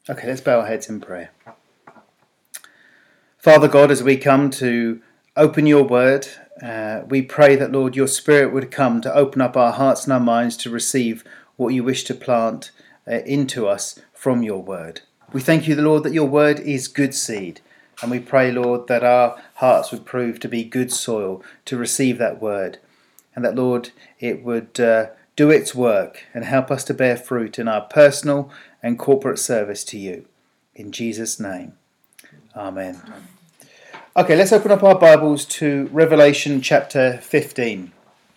Okay, let's bow our heads in prayer. Father God, as we come to open your word, we pray that, Lord, your Spirit would come to open up our hearts and our minds to receive what you wish to plant into us from your word. We thank you, Lord, that your word is good seed, and we pray, Lord, that our hearts would prove to be good soil to receive that word, and that, Lord, it would do its work and help us to bear fruit in our personal and corporate service to you. In Jesus' name, amen. Okay, let's open up our Bibles to Revelation chapter 15.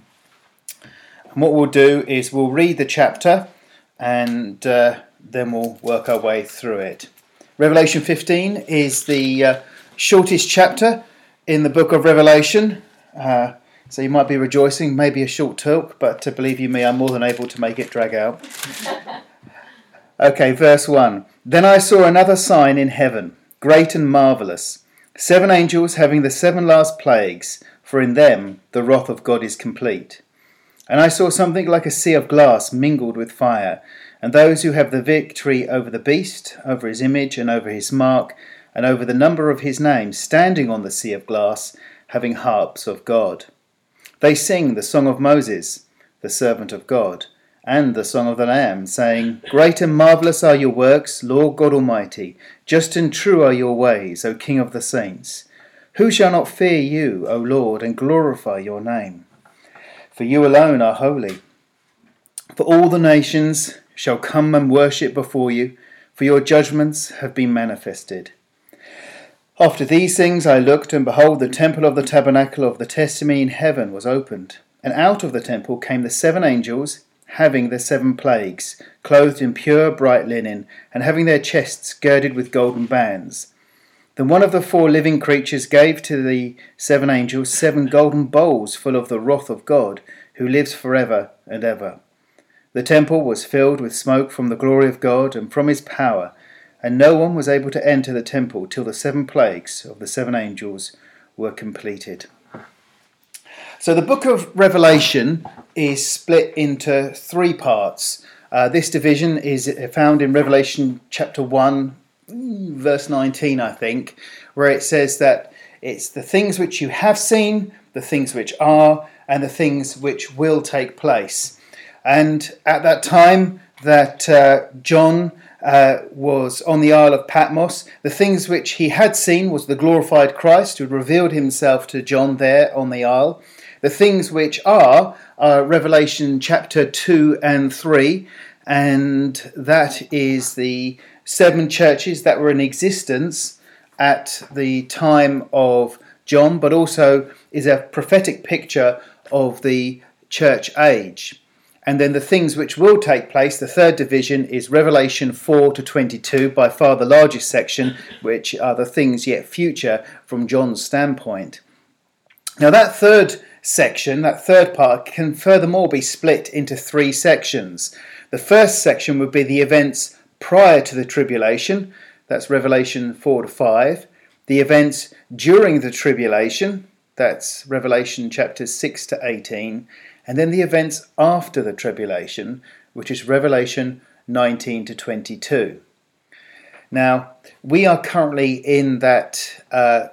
And what we'll do is we'll read the chapter and then we'll work our way through it. Revelation 15 is the shortest chapter in the book of Revelation. So you might be rejoicing, maybe a short talk, but believe you me, I'm more than able to make it drag out. Okay, verse 1. Then I saw another sign in heaven, great and marvellous, 7 angels having the 7 last plagues, for in them the wrath of God is complete. And I saw something like a sea of glass mingled with fire, and those who have the victory over the beast, over his image and over his mark, and over the number of his name, standing on the sea of glass, having harps of God. They sing the song of Moses, the servant of God, and the song of the Lamb, saying, Great and marvellous are your works, Lord God Almighty. Just and true are your ways, O King of the saints. Who shall not fear you, O Lord, and glorify your name? For you alone are holy. For all the nations shall come and worship before you, for your judgments have been manifested. After these things I looked, and behold, the temple of the tabernacle of the testimony in heaven was opened. And out of the temple came the 7 angels, having the 7 plagues, clothed in pure bright linen, and having their chests girded with golden bands. Then one of the 4 living creatures gave to the 7 angels 7 golden bowls full of the wrath of God, who lives forever and ever. The temple was filled with smoke from the glory of God and from his power, and no one was able to enter the temple till the 7 plagues of the 7 angels were completed. So the book of Revelation is split into 3 parts. This division is found in Revelation chapter 1, verse 19, I think, where it says that it's the things which you have seen, the things which are, and the things which will take place. And at that time that John was on the Isle of Patmos, the things which he had seen was the glorified Christ who revealed himself to John there on the isle. The things which are Revelation chapter 2 and 3, and that is the 7 churches that were in existence at the time of John, but also is a prophetic picture of the church age. And then the things which will take place, the 3rd division, is Revelation 4 to 22, by far the largest section, which are the things yet future from John's standpoint. Now that 3rd section, that 3rd part, can furthermore be split into 3 sections. The first section would be the events prior to the tribulation, that's Revelation 4 to 5. The events during the tribulation, that's Revelation chapters 6 to 18. And then the events after the tribulation, which is Revelation 19 to 22. Now, we are currently in that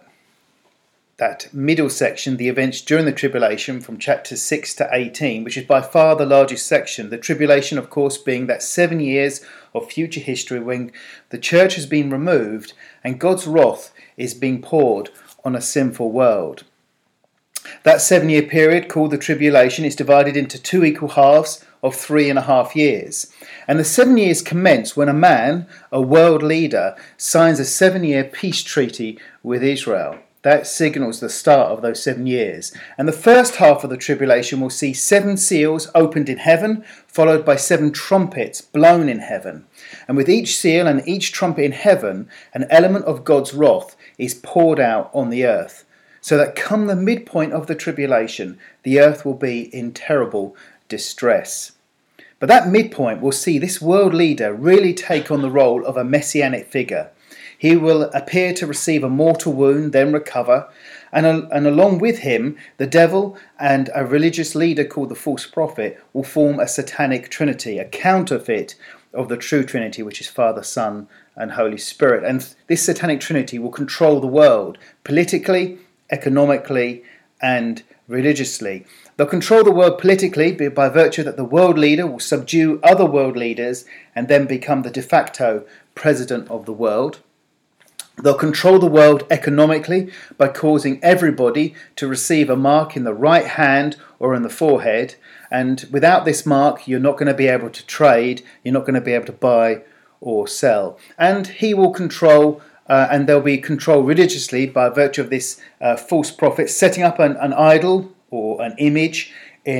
middle section, the events during the tribulation from chapters 6 to 18, which is by far the largest section. The tribulation, of course, being that 7 years of future history when the church has been removed and God's wrath is being poured on a sinful world. That 7-year period, called the tribulation, is divided into 2 equal halves of 3.5 years. And the 7 years commence when a man, a world leader, signs a 7-year peace treaty with Israel. That signals the start of those 7 years. And the first half of the tribulation will see 7 seals opened in heaven, followed by 7 trumpets blown in heaven. And with each seal and each trumpet in heaven, an element of God's wrath is poured out on the earth. So that come the midpoint of the tribulation, the earth will be in terrible distress. But that midpoint will see this world leader really take on the role of a messianic figure. He will appear to receive a mortal wound, then recover, and along with him, the devil and a religious leader called the false prophet will form a satanic trinity, a counterfeit of the true Trinity, which is Father, Son, and Holy Spirit. And this satanic trinity will control the world politically, economically, and religiously. They'll control the world politically by virtue that the world leader will subdue other world leaders and then become the de facto president of the world. They'll control the world economically by causing everybody to receive a mark in the right hand or in the forehead. And without this mark, you're not going to be able to trade, you're not going to be able to buy or sell. And he will control, and there'll be control religiously by virtue of this false prophet setting up an idol or an image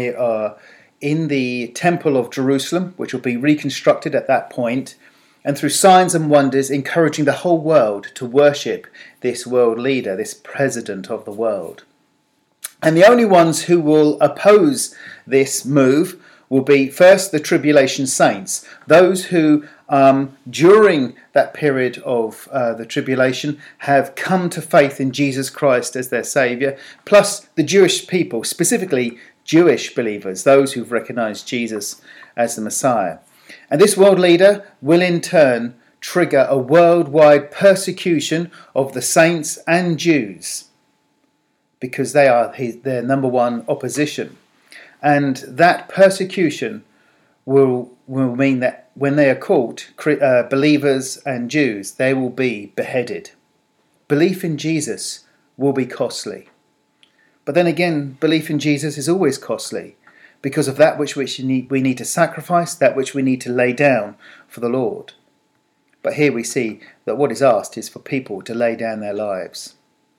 in the Temple of Jerusalem, which will be reconstructed at that point, and through signs and wonders encouraging the whole world to worship this world leader, this president of the world. And the only ones who will oppose this move will be first the tribulation saints, those who during that period of the tribulation have come to faith in Jesus Christ as their Saviour, plus the Jewish people, specifically Jewish believers, those who've recognised Jesus as the Messiah. And this world leader will in turn trigger a worldwide persecution of the saints and Jews because they are their number one opposition. And that persecution will mean that when they are caught, believers and Jews, they will be beheaded. Belief in Jesus will be costly. But then again, belief in Jesus is always costly because of that which we need to sacrifice, that which we need to lay down for the Lord. But here we see that what is asked is for people to lay down their lives.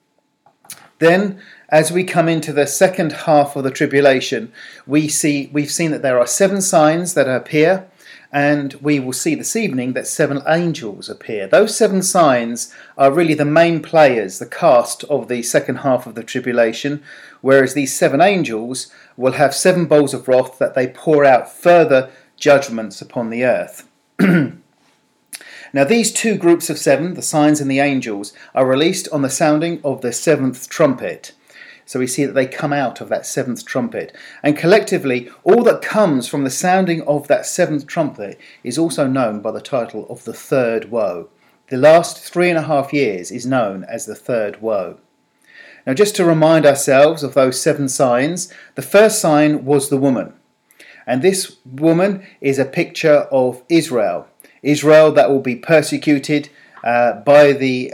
Then, as we come into the second half of the tribulation, we've seen that there are 7 signs that appear, and we will see this evening that 7 angels appear. Those 7 signs are really the main players, the cast of the second half of the tribulation, whereas these 7 angels will have 7 bowls of wrath that they pour out further judgments upon the earth. Now these 2 groups of 7, the signs and the angels, are released on the sounding of the 7th trumpet. So we see that they come out of that 7th trumpet. And collectively, all that comes from the sounding of that 7th trumpet is also known by the title of the third woe. The last 3.5 years is known as the third woe. Now just to remind ourselves of those 7 signs, the first sign was the woman. And this woman is a picture of Israel. Israel that will be persecuted by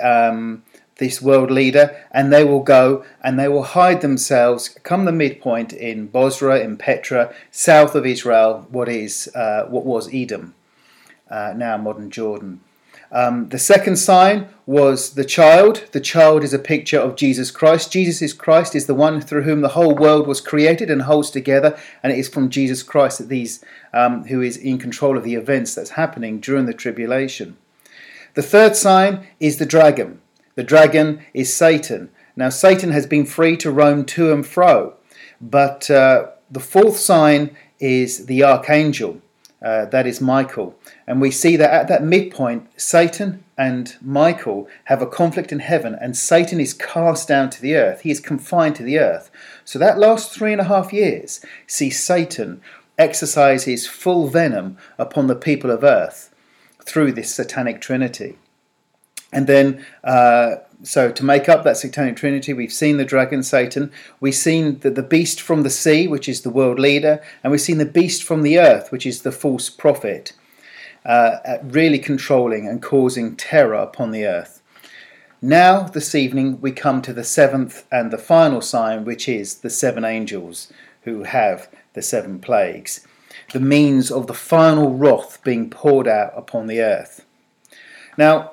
this world leader, and they will go and they will hide themselves, come the midpoint in Bozrah, in Petra, south of Israel, what was Edom, now modern Jordan. The second sign was the child. The child is a picture of Jesus Christ. Jesus Christ is the one through whom the whole world was created and holds together, and it is from Jesus Christ that these who is in control of the events that's happening during the tribulation. The third sign is the dragon. The dragon is Satan. Now Satan has been free to roam to and fro, but the fourth sign is the archangel. That is Michael. And we see that at that midpoint, Satan and Michael have a conflict in heaven, and Satan is cast down to the earth. He is confined to the earth. So that last 3.5 years sees Satan exercise his full venom upon the people of earth through this satanic trinity. And then, so to make up that satanic trinity, we've seen the dragon, Satan. We've seen the beast from the sea, which is the world leader. And we've seen the beast from the earth, which is the false prophet, really controlling and causing terror upon the earth. Now, this evening, we come to the 7th and the final sign, which is the 7 angels who have the 7 plagues. The means of the final wrath being poured out upon the earth. Now,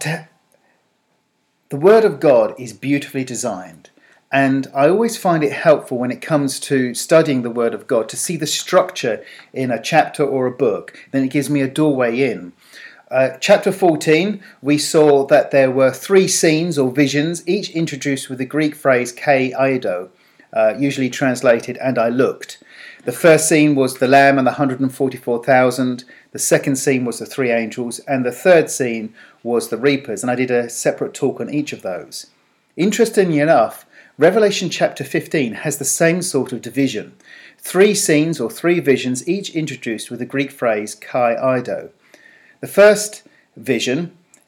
the Word of God is beautifully designed, and I always find it helpful when it comes to studying the Word of God to see the structure in a chapter or a book. Then it gives me a doorway in. Chapter 14, we saw that there were 3 scenes or visions, each introduced with the Greek phrase kai aido, usually translated, and I looked. The first scene was the Lamb and the 144,000. The second scene was the 3 angels. And the third scene was the reapers. And I did a separate talk on each of those. Interestingly enough, Revelation chapter 15 has the same sort of division. 3 scenes or 3 visions, each introduced with the Greek phrase kai aido. The first vision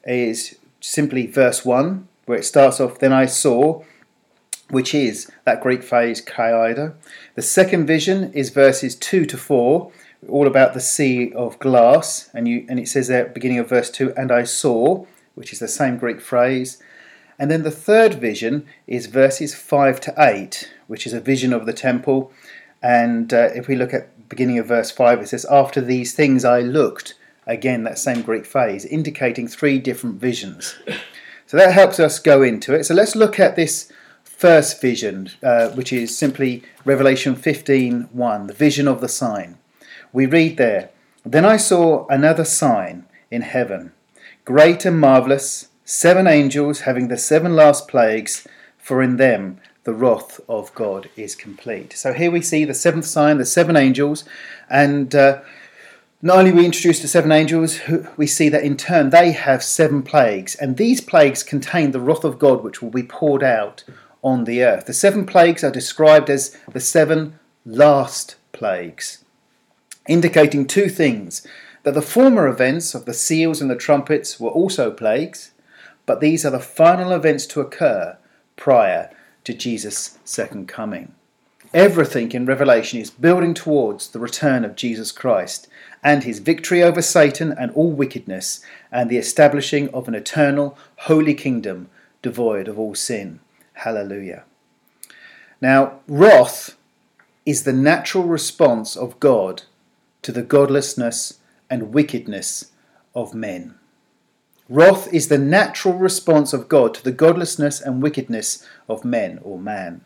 is simply verse 1, where it starts off, then I saw, which is that Greek phrase kaida. The second vision is verses 2 to 4, all about the sea of glass, and it says there at the beginning of verse 2, and I saw, which is the same Greek phrase. And then the third vision is verses 5 to 8, which is a vision of the temple. And if we look at the beginning of verse 5, it says, after these things I looked. Again, that same Greek phrase, indicating 3 different visions. So that helps us go into it. So let's look at this first vision, which is simply Revelation 15:1, the vision of the sign. We read there, then I saw another sign in heaven, great and marvellous, 7 angels having the 7 last plagues, for in them the wrath of God is complete. So here we see the 7th sign, the 7 angels, and not only are we introduced to 7 angels, we see that in turn they have 7 plagues, and these plagues contain the wrath of God which will be poured out on the earth. The 7 plagues are described as the 7 last plagues, indicating 2 things, that the former events of the seals and the trumpets were also plagues, but these are the final events to occur prior to Jesus' second coming. Everything in Revelation is building towards the return of Jesus Christ and his victory over Satan and all wickedness, and the establishing of an eternal, holy kingdom devoid of all sin. Hallelujah. Now, wrath is the natural response of God to the godlessness and wickedness of men. Wrath is the natural response of God to the godlessness and wickedness of men or man.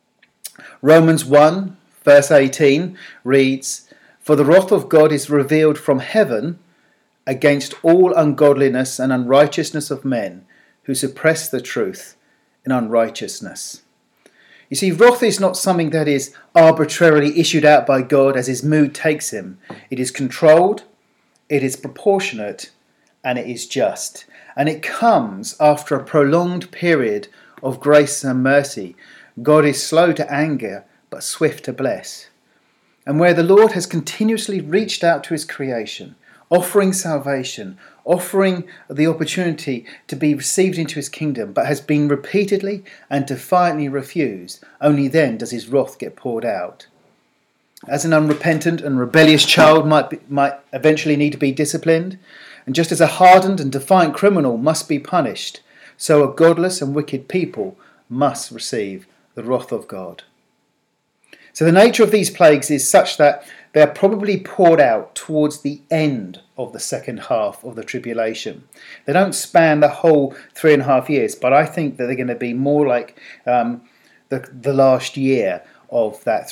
Romans 1 verse 18 reads, for the wrath of God is revealed from heaven against all ungodliness and unrighteousness of men who suppress the truth in unrighteousness. You see, wrath is not something that is arbitrarily issued out by God as his mood takes him. It is controlled, it is proportionate, and it is just. And it comes after a prolonged period of grace and mercy. God is slow to anger, but swift to bless. And where the Lord has continuously reached out to his creation, offering salvation, offering the opportunity to be received into his kingdom, but has been repeatedly and defiantly refused, only then does his wrath get poured out. As an unrepentant and rebellious child might eventually need to be disciplined, and just as a hardened and defiant criminal must be punished, so a godless and wicked people must receive the wrath of God. So the nature of these plagues is such that they are probably poured out towards the end of the second half of the tribulation. They don't span the whole 3.5 years, but I think that they're going to be more like the last year of that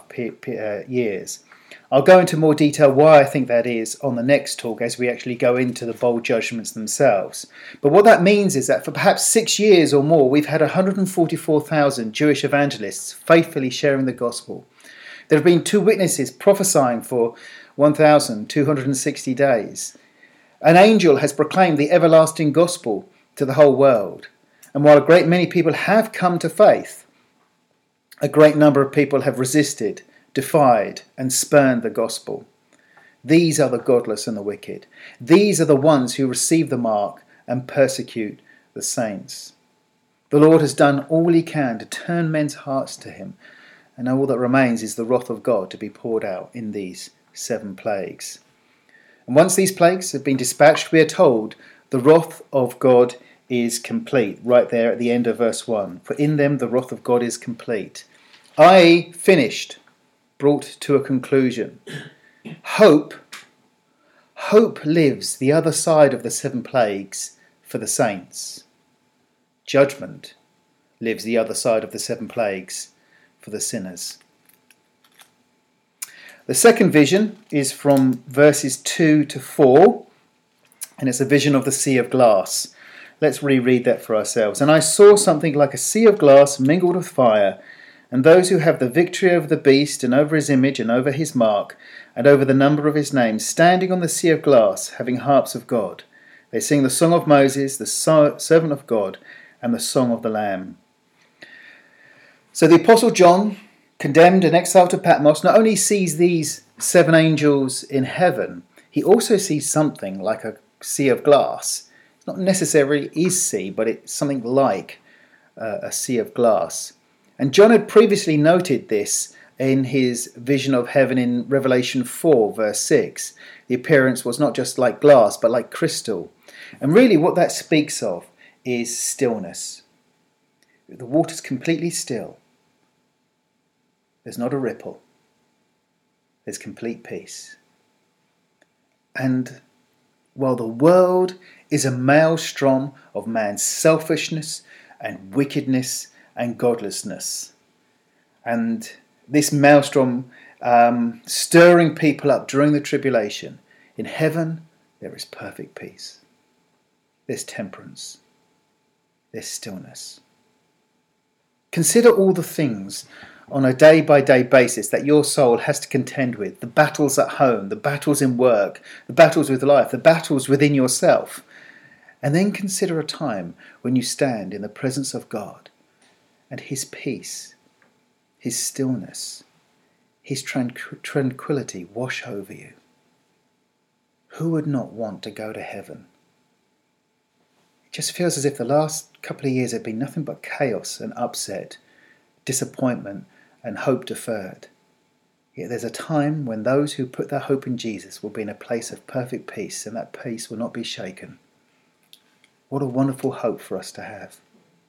3.5 years. I'll go into more detail why I think that is on the next talk as we actually go into the bowl judgments themselves. But what that means is that for perhaps 6 years or more, we've had 144,000 Jewish evangelists faithfully sharing the gospel. There have been 2 witnesses prophesying for 1,260 days. An angel has proclaimed the everlasting gospel to the whole world. And while a great many people have come to faith, a great number of people have resisted, defied, and spurned the gospel. These are the godless and the wicked. These are the ones who receive the mark and persecute the saints. The Lord has done all he can to turn men's hearts to him, and all that remains is the wrath of God to be poured out in these 7 plagues. And once these plagues have been dispatched, we are told the wrath of God is complete, right there at the end of verse 1. For in them the wrath of God is complete, i.e. finished, brought to a conclusion. Hope lives the other side of the 7 plagues for the saints. Judgment lives the other side of the 7 plagues for the sinners. The second vision is from verses 2 to 4, and it's a vision of the sea of glass. Let's reread that for ourselves. And I saw something like a sea of glass mingled with fire, and those who have the victory over the beast and over his image and over his mark and over the number of his name, standing on the sea of glass, having harps of God. They sing the song of Moses, the servant of God, and the song of the Lamb. So the Apostle John, condemned and exiled to Patmos, not only sees these 7 angels in heaven, he also sees something like a sea of glass. Not necessarily is sea, but it's something like a sea of glass. And John had previously noted this in his vision of heaven in Revelation 4, verse 6. The appearance was not just like glass, but like crystal. And really what that speaks of is stillness. The water's completely still. There's not a ripple. There's complete peace. And while the world is a maelstrom of man's selfishness and wickedness and godlessness, and this maelstrom stirring people up during the tribulation, in heaven there is perfect peace. There's temperance. There's stillness. Consider all the things on a day-by-day basis that your soul has to contend with. The battles at home, the battles in work, the battles with life, the battles within yourself. And then consider a time when you stand in the presence of God and His peace, His stillness, His tranquility wash over you. Who would not want to go to heaven? It just feels as if the last couple of years have been nothing but chaos and upset, disappointment and hope deferred. Yet there's a time when those who put their hope in Jesus will be in a place of perfect peace, and that peace will not be shaken. What a wonderful hope for us to have.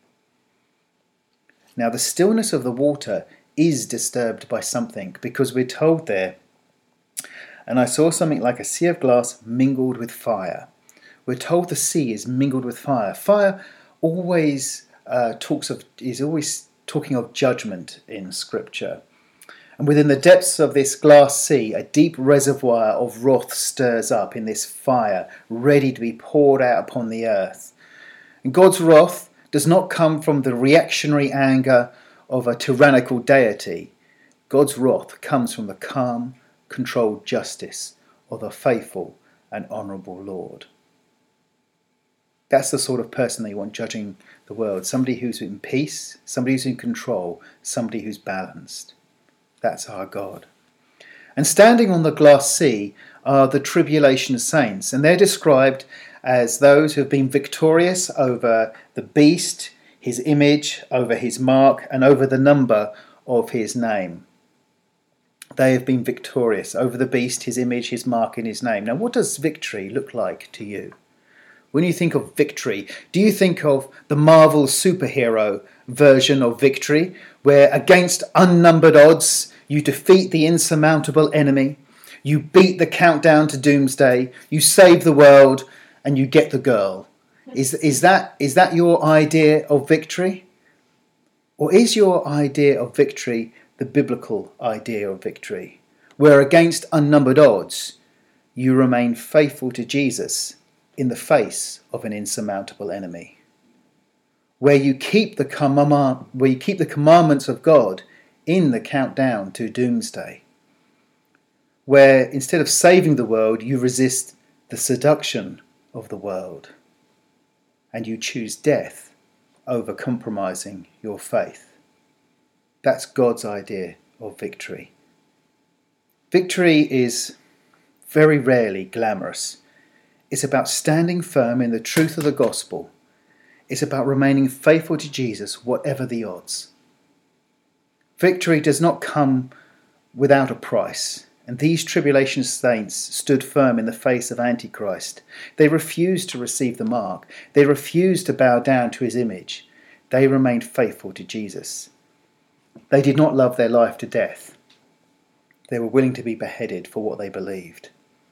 Now the stillness of the water is disturbed by something, because we're told there, and I saw something like a sea of glass mingled with fire. We're told the sea is mingled with fire. Fire always is always talking of judgment in Scripture. And within the depths of this glass sea, a deep reservoir of wrath stirs up in this fire, ready to be poured out upon the earth. And God's wrath does not come from the reactionary anger of a tyrannical deity. God's wrath comes from the calm, controlled justice of a faithful and honourable Lord. That's the sort of person that you want judging the world. Somebody who's in peace, somebody who's in control, somebody who's balanced. That's our God. And standing on the glass sea are the tribulation saints, and they're described as those who have been victorious over the beast, his image, over his mark, and over the number of his name. They have been victorious over the beast, his image, his mark, and his name. Now, what does victory look like to you? When you think of victory, do you think of the Marvel superhero version of victory, where against unnumbered odds you defeat the insurmountable enemy, you beat the countdown to doomsday, you save the world, and you get the girl? Is that your idea of victory? Or is your idea of victory the biblical idea of victory, where against unnumbered odds you remain faithful to Jesus in the face of an insurmountable enemy, where you keep the commandments of God in the countdown to doomsday, where instead of saving the world you resist the seduction of the world and you choose death over compromising your faith? That's God's idea of victory. Victory is very rarely glamorous. It's about standing firm in the truth of the gospel. It's about remaining faithful to Jesus, whatever the odds. Victory does not come without a price, and these tribulation saints stood firm in the face of Antichrist. They refused to receive the mark. They refused to bow down to his image. They remained faithful to Jesus. They did not love their life to death. They were willing to be beheaded for what they believed.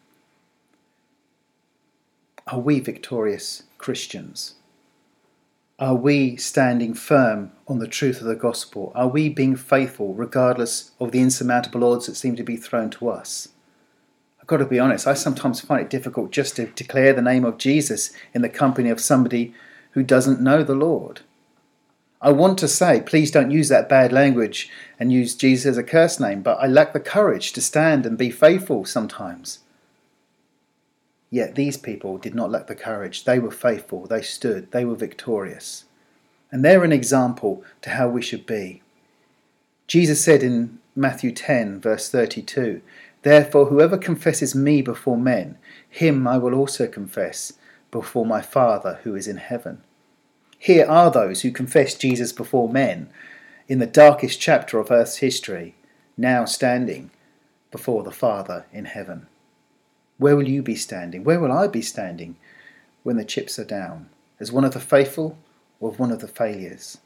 Are we victorious Christians? Are we standing firm on the truth of the gospel? Are we being faithful regardless of the insurmountable odds that seem to be thrown to us? I've got to be honest, I sometimes find it difficult just to declare the name of Jesus in the company of somebody who doesn't know the Lord. I want to say, please don't use that bad language and use Jesus as a curse name, but I lack the courage to stand and be faithful sometimes. Yet these people did not lack the courage. They were faithful, they stood, they were victorious. And they're an example to how we should be. Jesus said in Matthew 10, verse 32, "Therefore whoever confesses me before men, him I will also confess before my Father who is in heaven. Here are those who confess Jesus before men in the darkest chapter of earth's history, now standing before the Father in heaven. Where will you be standing? Where will I be standing when the chips are down? As one of the faithful or one of the failures?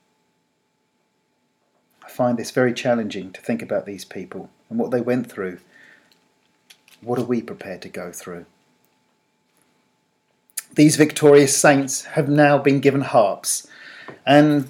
I find this very challenging to think about these people and what they went through. What are we prepared to go through? These victorious saints have now been given harps, and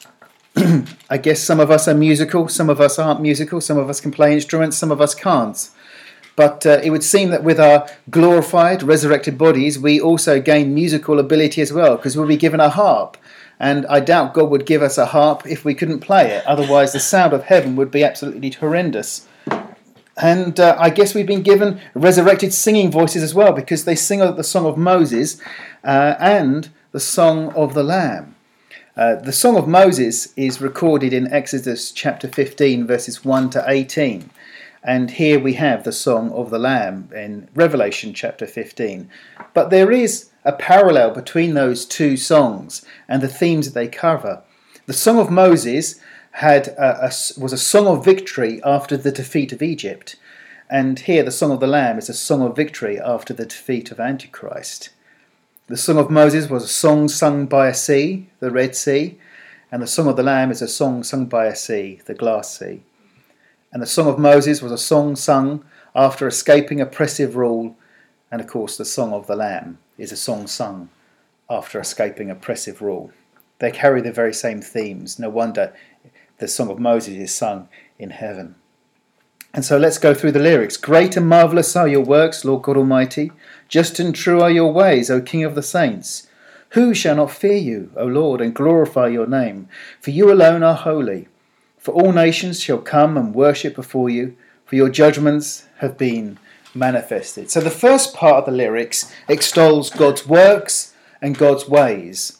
I guess some of us are musical, some of us aren't musical, some of us can play instruments, some of us can't. But it would seem that with our glorified, resurrected bodies, we also gain musical ability as well, because we'll be given a harp. And I doubt God would give us a harp if we couldn't play it. Otherwise, the sound of heaven would be absolutely horrendous. And I guess we've been given resurrected singing voices as well, because they sing the song of Moses and the song of the Lamb. The song of Moses is recorded in Exodus chapter 15, verses 1 to 18. And here we have the Song of the Lamb in Revelation chapter 15. But there is a parallel between those two songs and the themes that they cover. The Song of Moses was a song of victory after the defeat of Egypt. And here the Song of the Lamb is a song of victory after the defeat of Antichrist. The Song of Moses was a song sung by a sea, the Red Sea. And the Song of the Lamb is a song sung by a sea, the Glass Sea. And the Song of Moses was a song sung after escaping oppressive rule. And of course the Song of the Lamb is a song sung after escaping oppressive rule. They carry the very same themes. No wonder the Song of Moses is sung in heaven. And so let's go through the lyrics. Great and marvellous are your works, Lord God Almighty. Just and true are your ways, O King of the saints. Who shall not fear you, O Lord, and glorify your name? For you alone are holy. For all nations shall come and worship before you, for your judgments have been manifested. So the first part of the lyrics extols God's works and God's ways.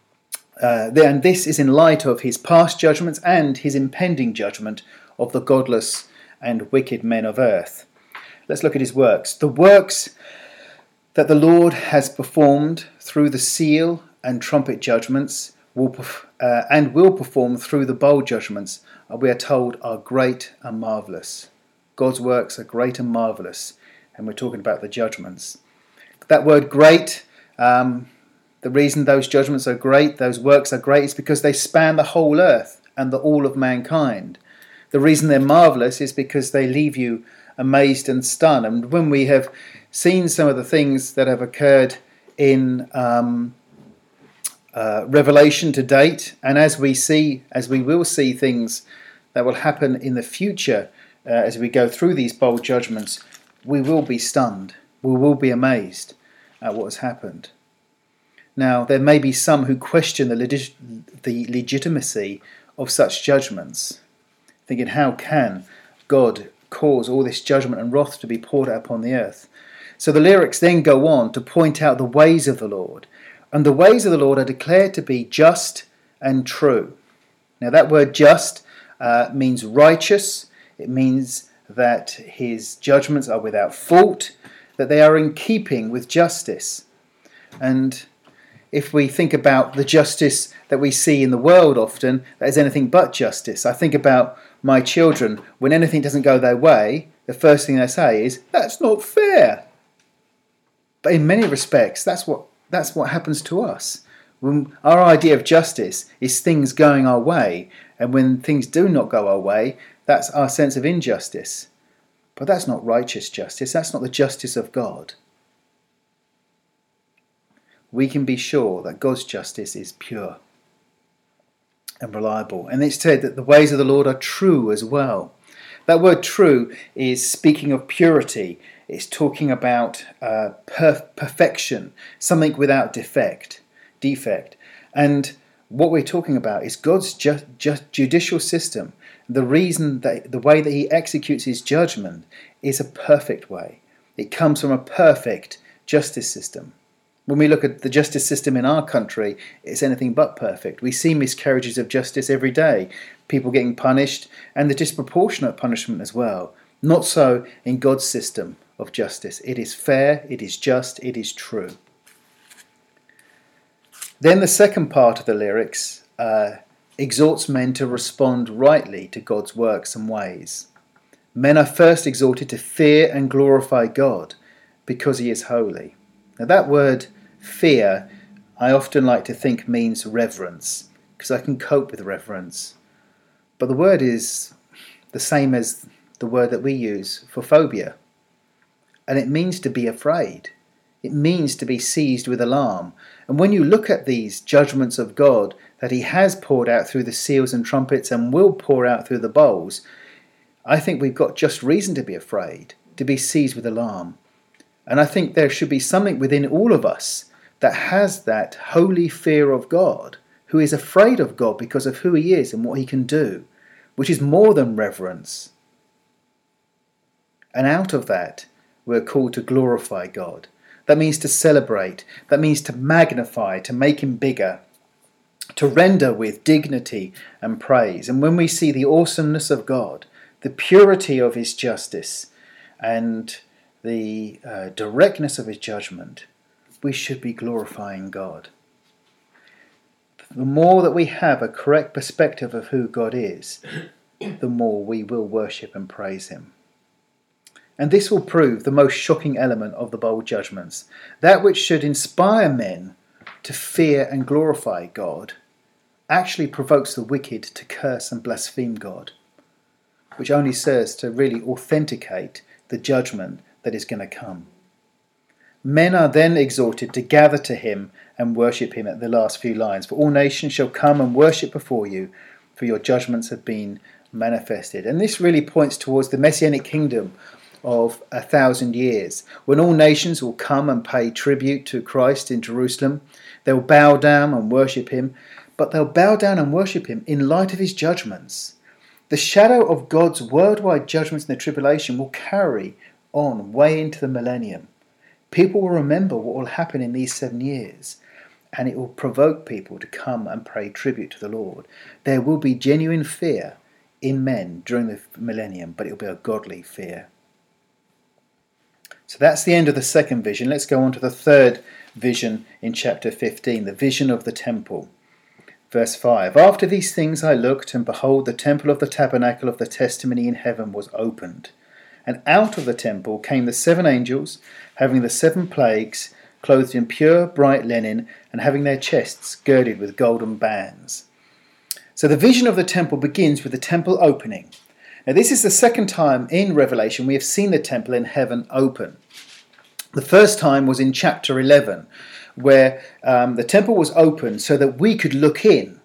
And this is in light of his past judgments and his impending judgment of the godless and wicked men of earth. Let's look at his works. The works that the Lord has performed through the seal and trumpet judgments will perform through the bowl judgments, we are told, are great and marvellous. God's works are great and marvellous, and we're talking about the judgments. That word great, the reason those judgments are great, those works are great, is because they span the whole earth and the all of mankind. The reason they're marvellous is because they leave you amazed and stunned. And when we have seen some of the things that have occurred in Revelation to date, and as we will see things that will happen in the future as we go through these bold judgments, we will be stunned. We will be amazed at what has happened. Now, there may be some who question the legitimacy of such judgments, thinking, how can God cause all this judgment and wrath to be poured out upon the earth? So the lyrics then go on to point out the ways of the Lord. And the ways of the Lord are declared to be just and true. Now that word just means righteous. It means that his judgments are without fault, that they are in keeping with justice. And if we think about the justice that we see in the world often, that is anything but justice. I think about my children. When anything doesn't go their way, the first thing they say is, that's not fair. But in many respects, that's what happens to us. When our idea of justice is things going our way, and when things do not go our way, that's our sense of injustice. But that's not righteous justice. That's not the justice of God. We can be sure that God's justice is pure and reliable. And it's said that the ways of the Lord are true as well. That word true is speaking of purity. It's talking about perfection, something without defect. And what we're talking about is God's judicial system. The reason that the way that he executes his judgment is a perfect way. It comes from a perfect justice system. When we look at the justice system in our country, it's anything but perfect. We see miscarriages of justice every day, people getting punished, and the disproportionate punishment as well. Not so in God's system of justice. It is fair, it is just, it is true. Then the second part of the lyrics exhorts men to respond rightly to God's works and ways. Men are first exhorted to fear and glorify God because he is holy. Now that word fear, I often like to think means reverence, because I can cope with reverence. But the word is the same as the word that we use for phobia. And it means to be afraid. It means to be seized with alarm. And when you look at these judgments of God that he has poured out through the seals and trumpets and will pour out through the bowls, I think we've got just reason to be afraid, to be seized with alarm. And I think there should be something within all of us that has that holy fear of God, who is afraid of God because of who he is and what he can do, which is more than reverence. And out of that, we're called to glorify God. That means to celebrate. That means to magnify, to make him bigger, to render with dignity and praise. And when we see the awesomeness of God, the purity of his justice, and the directness of his judgment, we should be glorifying God. The more that we have a correct perspective of who God is, the more we will worship and praise him. And this will prove the most shocking element of the bowl judgments. That which should inspire men to fear and glorify God actually provokes the wicked to curse and blaspheme God, which only serves to really authenticate the judgment that is going to come. Men are then exhorted to gather to him and worship him at the last few lines. For all nations shall come and worship before you, for your judgments have been manifested. And this really points towards the Messianic kingdom of 1,000 years, when all nations will come and pay tribute to Christ in Jerusalem. They'll bow down and worship him, but they'll bow down and worship him in light of his judgments. The shadow of God's worldwide judgments in the tribulation will carry on way into the millennium. People will remember what will happen in these 7 years, and it will provoke people to come and pay tribute to the Lord. There will be genuine fear in men during the millennium, but it will be a godly fear. So that's the end of the second vision. Let's go on to the third vision in chapter 15, the vision of the temple. Verse 5, After these things I looked, and behold, the temple of the tabernacle of the testimony in heaven was opened. And out of the temple came the 7 angels, having the 7 plagues, clothed in pure bright linen, and having their chests girded with golden bands. So the vision of the temple begins with the temple opening. Now this is the second time in Revelation we have seen the temple in heaven open. The first time was in chapter 11, where the temple was opened so that we could look in.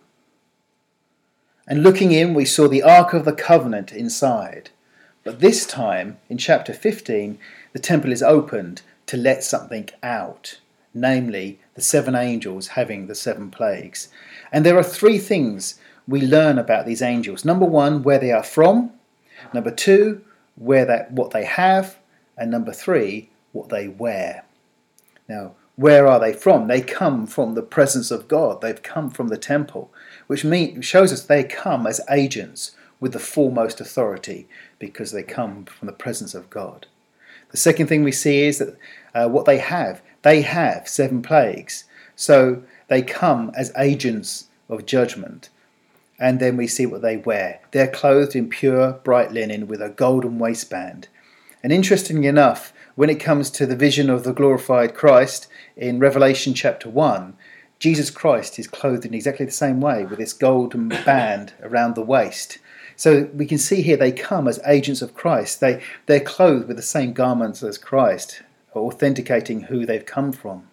And looking in, we saw the Ark of the Covenant inside. But this time, in chapter 15, the temple is opened to let something out, namely the 7 angels having the 7 plagues. And there are 3 things we learn about these angels. Number 1, where they are from. Number 2, what they have. And number 3, what they wear. Now, where are they from? They come from the presence of God. They've come from the temple, which shows us they come as agents with the foremost authority because they come from the presence of God. The second thing we see is that what they have 7 plagues. So they come as agents of judgment. And then we see what they wear. They're clothed in pure, bright linen with a golden waistband. And interestingly enough, when it comes to the vision of the glorified Christ in Revelation chapter 1, Jesus Christ is clothed in exactly the same way with this golden band around the waist. So we can see here they come as agents of Christ. They're clothed with the same garments as Christ, authenticating who they've come from.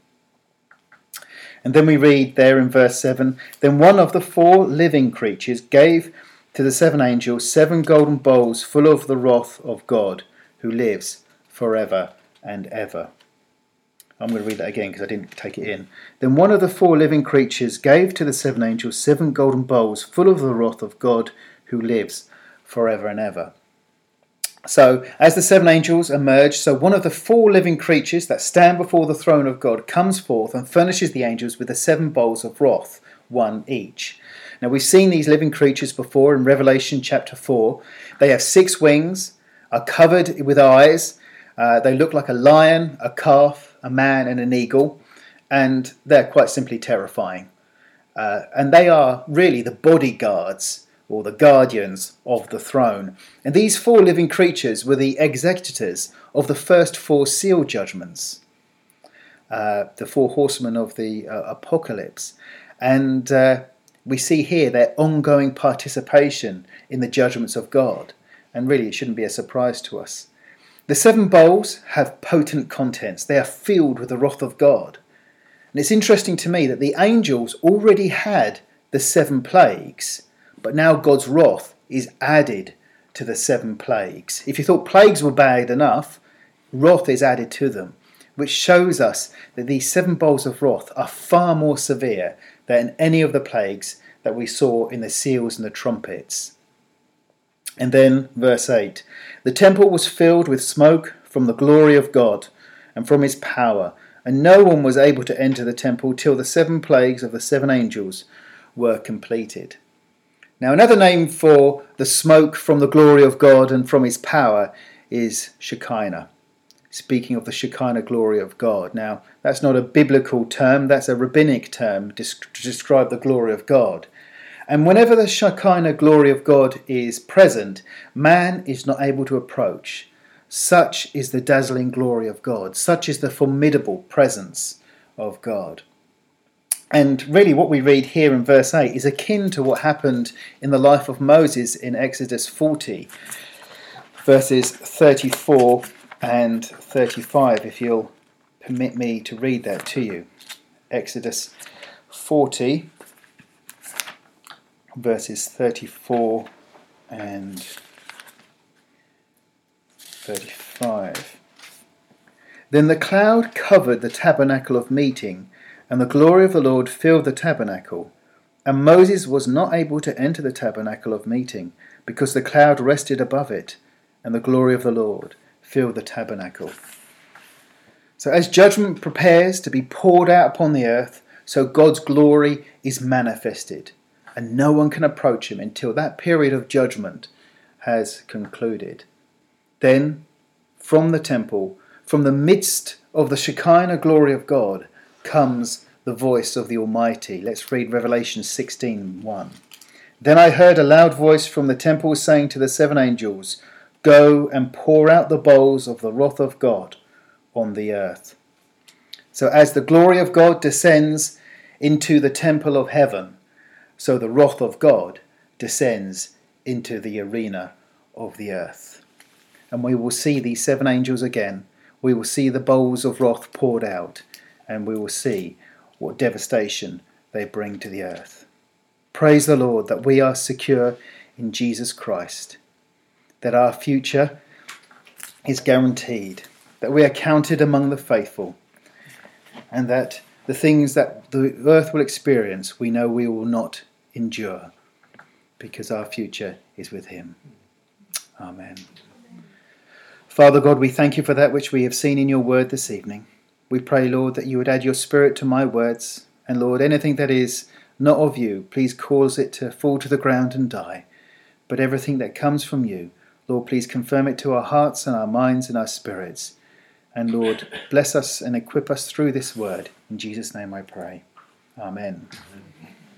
And then we read there in verse 7, Then one of the 4 living creatures gave to the 7 angels 7 golden bowls full of the wrath of God, who lives forever and ever. I'm going to read that again because I didn't take it in. Then one of the 4 living creatures gave to the 7 angels 7 golden bowls full of the wrath of God, who lives forever and ever. So, as the 7 angels emerge, so one of the 4 living creatures that stand before the throne of God comes forth and furnishes the angels with the 7 bowls of wrath, 1 each. Now, we've seen these living creatures before in Revelation chapter 4. They have 6 wings, are covered with eyes. They look like a lion, a calf, a man and an eagle. and they're quite simply terrifying. And they are really the bodyguards or the guardians of the throne. And these 4 living creatures were the executors of the first 4 seal judgments, the 4 horsemen of the apocalypse. And we see here their ongoing participation in the judgments of God. And really, it shouldn't be a surprise to us. The 7 bowls have potent contents. They are filled with the wrath of God. And it's interesting to me that the angels already had the 7 plagues, but now God's wrath is added to the 7 plagues. If you thought plagues were bad enough, wrath is added to them, which shows us that these 7 bowls of wrath are far more severe than any of the plagues that we saw in the seals and the trumpets. And then verse 8, the temple was filled with smoke from the glory of God and from his power, and no one was able to enter the temple till the 7 plagues of the 7 angels were completed. Now, another name for the smoke from the glory of God and from his power is Shekinah, speaking of the Shekinah glory of God. Now, that's not a biblical term, that's a rabbinic term to describe the glory of God. And whenever the Shekinah glory of God is present, man is not able to approach. Such is the dazzling glory of God. Such is the formidable presence of God. And really what we read here in verse 8 is akin to what happened in the life of Moses in Exodus 40, verses 34 and 35, if you'll permit me to read that to you. Exodus 40, verses 34 and 35. Then the cloud covered the tabernacle of meeting, and the glory of the Lord filled the tabernacle. And Moses was not able to enter the tabernacle of meeting, because the cloud rested above it, and the glory of the Lord filled the tabernacle. So as judgment prepares to be poured out upon the earth, so God's glory is manifested, and no one can approach him until that period of judgment has concluded. Then, from the temple, from the midst of the Shekinah glory of God, comes the voice of the Almighty. Let's read Revelation 16:1. Then I heard a loud voice from the temple saying to the 7 angels, go and pour out the bowls of the wrath of God on the earth. So as the glory of God descends into the temple of heaven, so the wrath of God descends into the arena of the earth. And we will see these 7 angels again. We will see the bowls of wrath poured out, and we will see what devastation they bring to the earth. Praise the Lord that we are secure in Jesus Christ, that our future is guaranteed, that we are counted among the faithful, and that the things that the earth will experience, we know we will not endure, because our future is with him. Amen. Father God, we thank you for that which we have seen in your word this evening. We pray, Lord, that you would add your spirit to my words, and Lord, anything that is not of you, please cause it to fall to the ground and die. But everything that comes from you, Lord, please confirm it to our hearts and our minds and our spirits. And Lord, bless us and equip us through this word. In Jesus' name I pray. Amen.